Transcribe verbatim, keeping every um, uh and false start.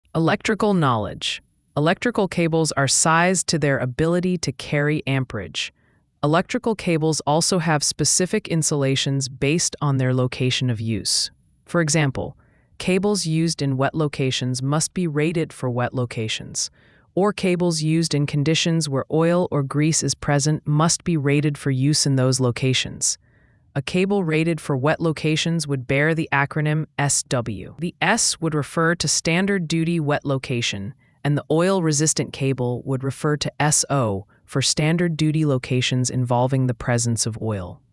Electrical knowledge. Electrical cables are sized to their ability to carry amperage. Electrical cables also have specific insulations based on their location of use. For example, cables used in wet locations must be rated for wet locations, or cables used in conditions where oil or grease is present must be rated for use in those locations. A cable rated for wet locations would bear the acronym S W. The S would refer to standard duty wet location, and the oil-resistant cable would refer to S O for standard duty locations involving the presence of oil.